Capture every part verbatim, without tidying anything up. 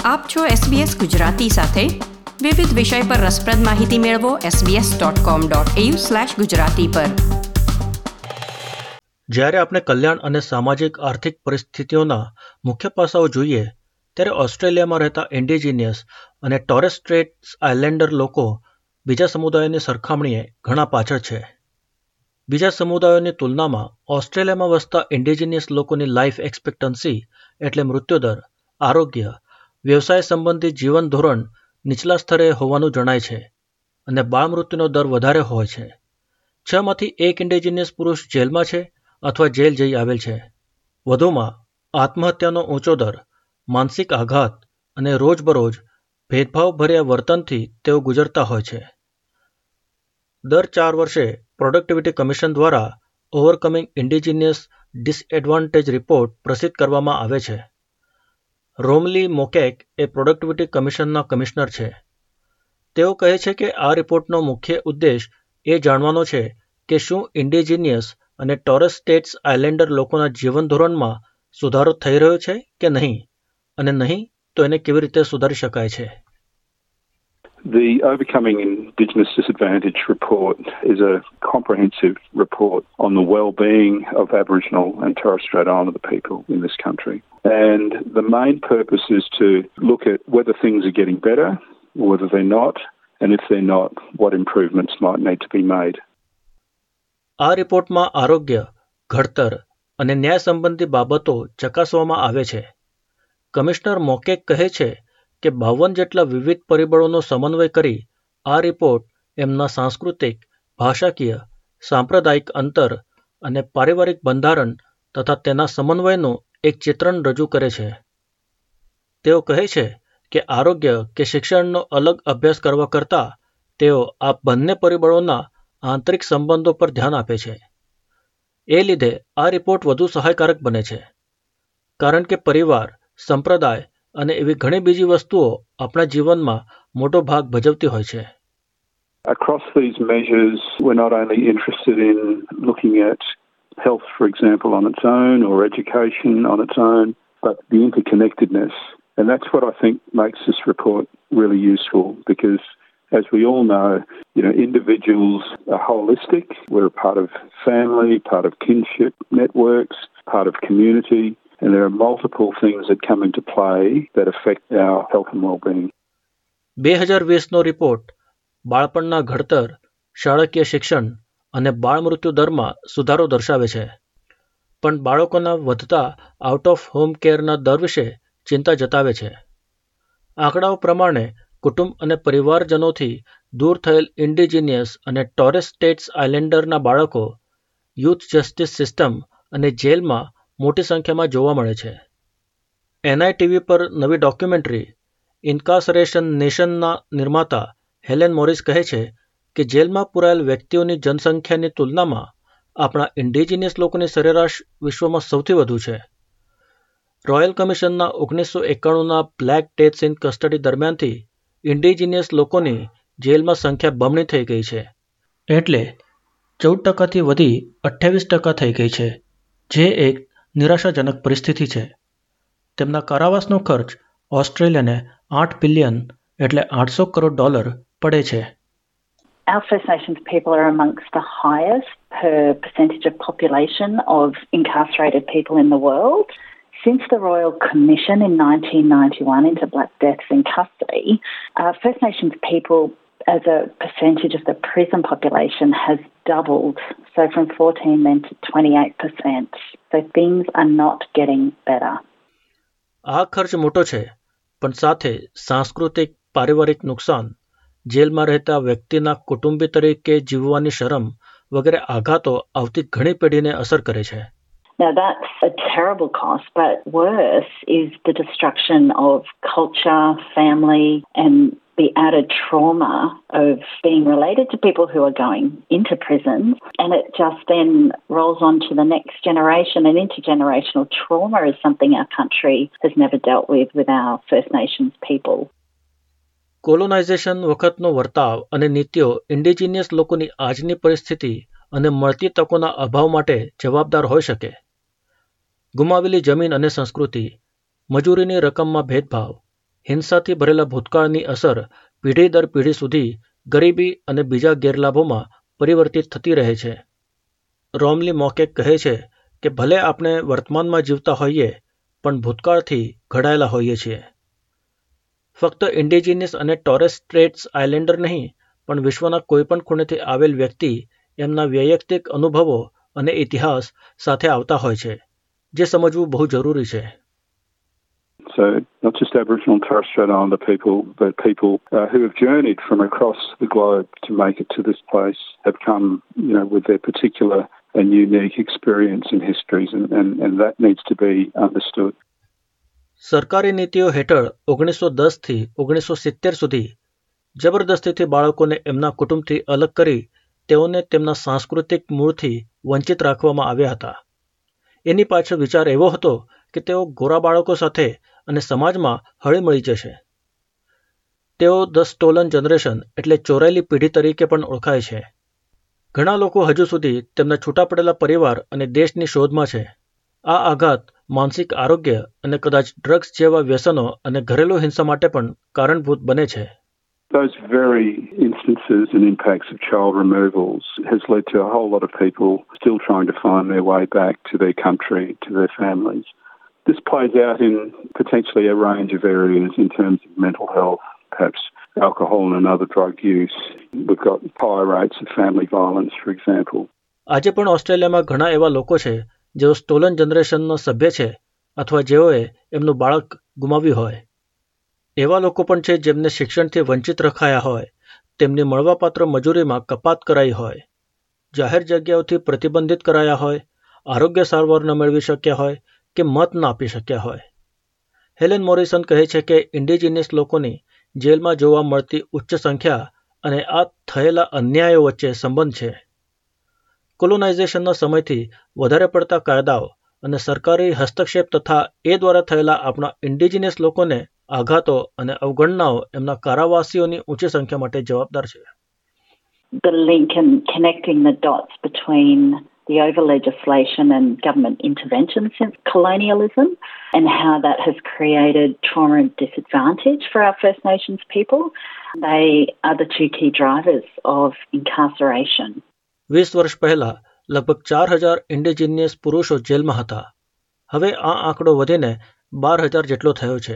આપ છો એસબીએસ ગુજરાતી સાથે. વિવિધ વિષય પર રસપ્રદ માહિતી મેળવો SBS dot com dot AU slash Gujarati પર. જ્યારે આપણે કલ્યાણ અને સામાજિક આર્થિક પરિસ્થિતિઓના મુખ્ય પાસાઓ જોઈએ ત્યારે ઓસ્ટ્રેલિયામાં રહેતા ઇન્ડિજિનિયસ અને ટોરેસ સ્ટ્રેટ્સ આઇલેન્ડર લોકો બીજા સમુદાયોની સરખામણીએ ઘણા પાછળ છે. બીજા સમુદાયોની તુલનામાં ઓસ્ટ્રેલિયામાં વસતા ઇન્ડિજિનિયસ લોકોની લાઈફ એક્સપેક્ટન્સી એટલે મૃત્યુદર, આરોગ્ય, વ્યવસાય સંબંધી જીવન ધોરણ નીચલા સ્તરે હોવાનું જણાય છે અને બાળ મૃત્યુનો દર વધારે હોય છે. છમાંથી એક ઇન્ડિજિનિયસ પુરુષ જેલમાં છે અથવા જેલ જઈ આવેલ છે. વધુમાં આત્મહત્યાનો ઊંચો દર, માનસિક આઘાત અને રોજબરોજ ભેદભાવભર્યા વર્તનથી તેઓ ગુજરતા હોય છે. દર ચાર વર્ષે પ્રોડક્ટિવિટી કમિશન દ્વારા ઓવરકમિંગ ઇન્ડિજિનિયસ ડિસએડવાન્ટેજ રિપોર્ટ પ્રસિદ્ધ કરવામાં આવે છે. રોમલી મોકેક એ પ્રોડક્ટિવિટી કમિશનના કમિશનર છે. તેઓ કહે છે કે આ રિપોર્ટનો મુખ્ય ઉદ્દેશ એ જાણવાનો છે કે શું ઇન્ડિજિનિયસ અને ટોરેસ સ્ટેટ્સ આઇલેન્ડર લોકોના જીવન ધોરણમાં સુધારો થઈ રહ્યો છે કે નહીં, અને નહીં તો એને કેવી રીતે સુધારી શકાય છે. The Overcoming Indigenous Disadvantage report is a comprehensive report on the well-being of Aboriginal and Torres Strait Islander people in this country. And the main purpose is to look at whether things are getting better or whether they're not, and if they're not, what improvements might need to be made. આ રિપોર્ટમાં આરોગ્ય, ઘડતર અને ન્યાય સંબંધી બાબતો ચકાસવામાં આવે છે. કમિશનર મોકેક કહે છે કે બાવન જેટલા વિવિધ પરિબળોનો સમન્વય કરી આ રિપોર્ટ એમના સાંસ્કૃતિક, ભાષાકીય, સાંપ્રદાયિક અંતર અને પારિવારિક બંધારણ તથા તેના સમન્વયનું એક ચિત્રણ રજૂ કરે છે. તેઓ કહે છે કે આરોગ્ય કે શિક્ષણનો અલગ અભ્યાસ કરવા કરતાં તેઓ આ બંને પરિબળોના આંતરિક સંબંધો પર ધ્યાન આપે છે. એ લીધે આ રિપોર્ટ વધુ સહાયકારક બને છે, કારણ કે પરિવાર, સંપ્રદાય અને એવી ઘણી બીજી વસ્તુઓ આપણા જીવનમાં મોટો ભાગ ભજવતી હોય છે. Across these measures, we're not only interested in looking at health, for example, on its own, or education on its own, but the interconnectedness. And that's what I think makes this report really useful, because as we all know, you know, individuals are holistic. We're a part of family, part of kinship networks, part of community, and there are multiple things that come into play that affect our health and well-being. બે હજાર વીસનો report બાળપણના ઘડતર, શાળાકીય શિક્ષણ અને બાળ મૃત્યુ દરમાં સુધારો દર્શાવે છે, પણ બાળકોના વધતા આઉટ ઓફ હોમ કેરના દર વિશે ચિંતા જતાવે છે. આંકડાઓ પ્રમાણે કુટુંબ અને પરિવારજનોથી દૂર થયેલ ઇન્ડિજિનિયસ અને ટોરેસ સ્ટેટ્સ આઇલેન્ડરના બાળકો યુથ જસ્ટિસ સિસ્ટમ અને જેલમાં મોટી સંખ્યામાં જોવા મળે છે. એનઆઈટીવી પર નવી ડોક્યુમેન્ટરી ઇન્કાર્સરેશન નેશનના નિર્માતા હેલેન મોરિસ કહે છે કે જેલમાં પુરાયેલ વ્યક્તિઓની જનસંખ્યાની તુલનામાં આપણા ઇન્ડિજિનિયસ લોકોની સરેરાશ વિશ્વમાં સૌથી વધુ છે. રોયલ કમિશનના ઓગણીસો એકાણુંના બ્લેક ડેથ્સ ઇન કસ્ટડી દરમિયાનથી ઇન્ડિજિનિયસ લોકોની જેલમાં સંખ્યા બમણી થઈ ગઈ છે, એટલે ચૌદ ટકાથી વધી અઠ્યાવીસ ટકા થઈ ગઈ છે, જે એક નિરાશાજનક પરિસ્થિતિ છે. તેમના કારાવાસનો ખર્ચ ઓસ્ટ્રેલિયાને આઠ બિલિયન એટલે આઠસો કરોડ ડોલર પડે છે. Our First Nations people are amongst the highest per percentage of population of incarcerated people in the world. Since the Royal Commission in nineteen ninety-one into Black Deaths in Custody, uh, First Nations people as a percentage of the prison population has doubled, so from fourteen then to twenty-eight percent. So things are not getting better. આ ખર્ચ મોટો છે, પણ સાથે સાંસ્કૃતિક, પારિવારિક નુકસાન, જેલમાં રહેતા વ્યક્તિના કુટુંબી તરીકે જીવવાની શરમ વગેરે આઘાતો આવતી ઘણી પેઢીને અસર કરે છે. Now that's a terrible cost, but worse is the destruction of culture, family, and the added trauma of being related to people who are going into prison. And it just then rolls on to the next generation, and intergenerational trauma is something our country has never dealt with with our First Nations people. કોલોનાઇઝેશન વખતનો વર્તાવ અને નીતિઓ indigenous લોકોની આજની પરિસ્થિતિ અને મળતી તકોના અભાવ માટે જવાબદાર હોઈ શકે. ગુમાવેલી જમીન અને સંસ્કૃતિ, મજૂરીની રકમમાં ભેદભાવ, હિંસાથી ભરેલા ભૂતકાળની અસર પેઢી દર પેઢી સુધી ગરીબી અને બીજા ગેરલાભોમાં પરિવર્તિત થતી રહે છે. રોમલી મોકેક કહે છે કે ભલે આપણે વર્તમાનમાં જીવતા હોઈએ પણ ભૂતકાળથી ઘડાયેલા હોઈએ છીએ. ફક્ત ઇન્ડિજિનિયસ અને ટોરેસ સ્ટ્રેટ્સ આઇલેન્ડર નહીં પણ વિશ્વના કોઈપણ ખૂણેથી આવેલ વ્યક્તિ એમના વૈયક્તિક અનુભવો અને ઇતિહાસ સાથે આવતા હોય છે, જે સમજવું બહુ જરૂરી છે. So not just Aboriginal and Torres Strait Islander people, but people uh, who have journeyed from across the globe to make it to this place have come, you know, with their particular and unique experience and histories, and, and, and that needs to be understood. સરકારી નીતિઓ હેઠળ ઓગણીસો દસ થી ઓગણીસો સિત્તેર સુધી જબરદસ્તીથી બાળકોને એમના કુટુંબથી અલગ કરી તેઓને તેમના સાંસ્કૃતિક મૂળથી વંચિત રાખવામાં આવ્યા હતા. એની પાછળ વિચાર એવો હતો કે તેઓ ગોરા બાળકો સાથે અને સમાજમાં હળીમળી જશે. તેઓ ધ સ્ટોલન જનરેશન એટલે ચોરાયેલી પેઢી તરીકે પણ ઓળખાય છે. ઘણા લોકો હજુ સુધી તેમના છૂટા પડેલા પરિવાર અને દેશની શોધમાં છે. આ આઘાત માનસિક આરોગ્ય અને કદાચ ડ્રગ્સ જેવા વ્યસનો અને ઘરેલુ હિંસા માટે પણ કારણભૂત બને છે. Those very instances and impacts of child removals has led to a whole lot of people still trying to find their way back to their country, to their families. This plays out in potentially a range of areas in terms of mental health, perhaps alcohol and other drug use. We've got higher rates of family violence, for example. આજે પણ ઓસ્ટ્રેલિયામાં ઘણા એવા લોકો છે જેઓ stolen જનરેશનનો સભ્ય છે અથવા જેઓએ એમનું બાળક ગુમાવ્યું હોય. એવા લોકો પણ છે જેમને શિક્ષણથી વંચિત રખાયા હોય, તેમની મળવાપાત્ર મજૂરીમાં કપાત કરાઈ હોય, જાહેર જગ્યાઓથી પ્રતિબંધિત કરાયા હોય, આરોગ્ય સારવાર ન મેળવી શક્યા હોય કે મત ન આપી શક્યા હોય. હેલેન મોરિસન કહે છે કે ઇન્ડિજિનિયસ લોકોની જેલમાં જોવા મળતી ઉચ્ચ સંખ્યા અને આ થયેલા અન્યાયો વચ્ચે સંબંધ છે. કોલોનાઇઝેશનના સમયથી વધારે પડતા કાયદાઓ અને સરકારી હસ્તક્ષેપ તથા એ દ્વારા થયેલા આપણા ઇન્ડિજિનિયસ લોકોને આઘાતો અને અવગણનાઓ એમના કારાવાસીઓની ઊંચી સંખ્યા માટે જવાબદાર છે. The link and connecting the dots between the over legislation and government intervention since colonialism and how that has created trauma and disadvantage for our First Nations people. They are the two key drivers of incarceration. વીસ વર્ષ પહેલા લગભગ ચાર હજાર indigenous પુરુષો જેલમાં હતા. હવે આ આંકડો વધીને બાર હજાર જેટલો થયો છે.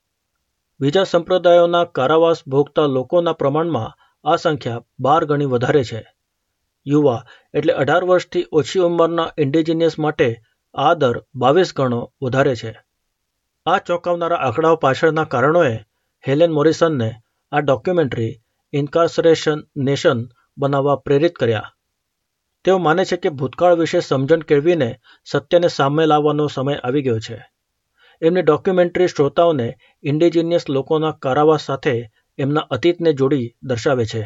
બીજા સંપ્રદાયોના કારાવાસ ભોગતા લોકોના પ્રમાણમાં આ સંખ્યા બાર ગણી વધારે છે. યુવા એટલે અઢાર વર્ષથી ઓછી ઉંમરના ઇન્ડિજિનિયસ માટે આ દર બાવીસ ગણો વધારે છે. આ ચોંકાવનારા આંકડાઓ પાછળના કારણોએ હેલેન મોરિસનને આ ડોક્યુમેન્ટરી ઇન્કાર્સરેશન નેશન બનાવવા પ્રેરિત કર્યા. તેઓ માને છે કે ભૂતકાળ વિશે સમજણ કેળવીને સત્યને સામે લાવવાનો સમય આવી ગયો છે. એમની ડોક્યુમેન્ટરી શ્રોતાઓને ઇન્ડિજિનિયસ લોકોના કારાવાસ સાથે એમના અતીતને જોડી દર્શાવે છે.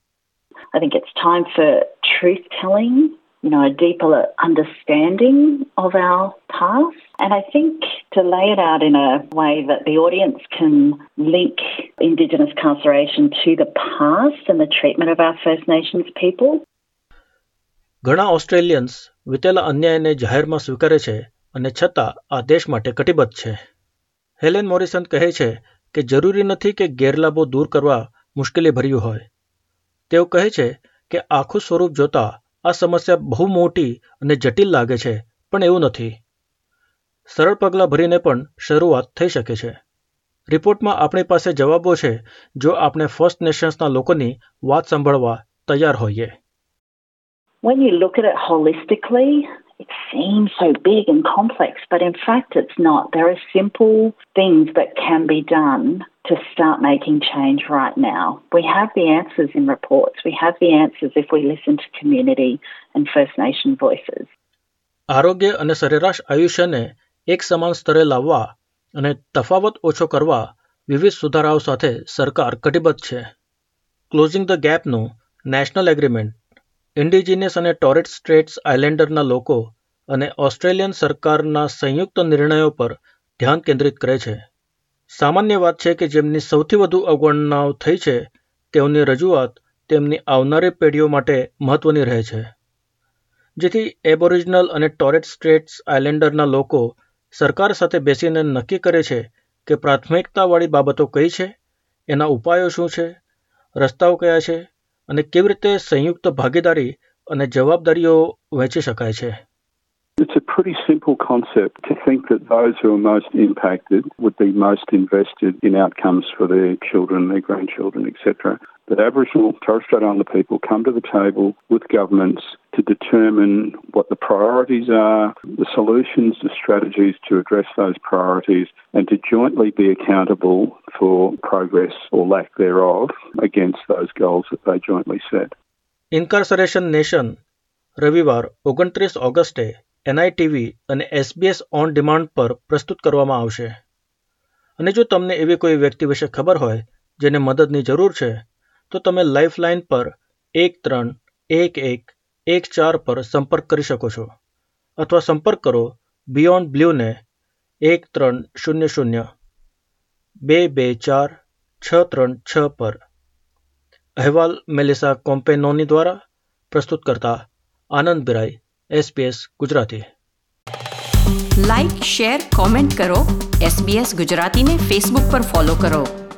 I think it's time for truth telling, you know, a deeper understanding of our past. And I think to lay it out in a way that the audience can link Indigenous incarceration to the past and the treatment of our First Nations people. ઘણા Australians વિતેલા અન્યાયને જાહેરમાં સ્વીકારે છે અને છતાં આ દેશ માટે કટિબદ્ધ છે. હેલેન મોરિસન કહે છે કે જરૂરી નથી કે ગેરલાભો દૂર કરવા મુશ્કેલી ભર્યું હોય. તેઓ કહે છે કે આખું સ્વરૂપ જોતા આ સમસ્યા બહુ મોટી અને જટિલ લાગે છે, પણ એવું નથી. સરળ પગલાં ભરીને પણ શરૂઆત થઈ શકે છે. રિપોર્ટમાં આપણી પાસે જવાબો છે જો આપણે ફર્સ્ટ નેશન્સના લોકોની વાત સાંભળવા તૈયાર હોઈએ. When you look at it holistically, it seems so big and complex, but in fact it's not. There are simple things that can be done to start making change right now. We have the answers in reports. We have the answers if we listen to community and First Nation voices. આરોગ્ય અને સરેરાશ આયુષ્યને એક સમાન સ્તરે લાવવા અને તફાવત ઓછો કરવા વિવિધ સુધારાઓ સાથે સરકાર કટિબદ્ધ છે. ક્લોઝિંગ ધ ગેપનું નેશનલ એગ્રીમેન્ટ ઇન્ડિજિનિયસ અને ટોરેસ સ્ટ્રેટ્સ આઇલેન્ડરના લોકો અને ઓસ્ટ્રેલિયન સરકારના સંયુક્ત નિર્ણયો પર ધ્યાન કેન્દ્રિત કરે છે. સામાન્ય વાત છે કે જેમની સૌથી વધુ અવગણનાઓ થઈ છે તેઓની રજૂઆત તેમની આવનારી પેઢીઓ માટે મહત્વની રહે છે. જેથી એબોરિજિનલ અને ટોરેસ સ્ટ્રેટ્સ આઇલેન્ડરના લોકો સરકાર સાથે બેસીને નક્કી કરે છે કે પ્રાથમિકતાવાળી બાબતો કઈ છે, એના ઉપાયો શું છે, રસ્તાઓ કયા છે અને કેવી રીતે સંયુક્ત ભાગીદારી અને જવાબદારીઓ વહેંચી શકાય છે. It's a pretty simple concept to think that those who are most impacted would be most invested in outcomes for their children, their grandchildren, et cetera. That Aboriginal Torres Strait Islander people come to the table with governments to determine what the priorities are, the solutions, the strategies to address those priorities, and to jointly be accountable for progress or lack thereof against those goals that they jointly set. Incarceration nation રવિવાર ઓગણત્રીસ ઓગસ્ટે એનઆઈટીવી અને SBS on demand પર પ્રસ્તુત કરવામાં આવશે. અને જો તમને એવી કોઈ વ્યક્તિ વિશે ખબર હોય જેને મદદની જરૂર છે તો તમે લાઇફલાઇન પર એક ત્રણ એક એક એક ચાર પર સંપર્ક કરી શકો છો અથવા સંપર્ક કરો બિયોન્ડ બ્લ્યુને એક ત્રણ શૂન્ય શૂન્ય બે બે ચાર છ ત્રણ છ પર. અહેવાલ મેલિસા કોમ્પેનોની દ્વારા, પ્રસ્તુત કરતા Anand Birai, SBS Gujarati. Like, share, comment કરો. એસબીએસ ગુજરાતીને ફેસબુક પર ફોલો કરો.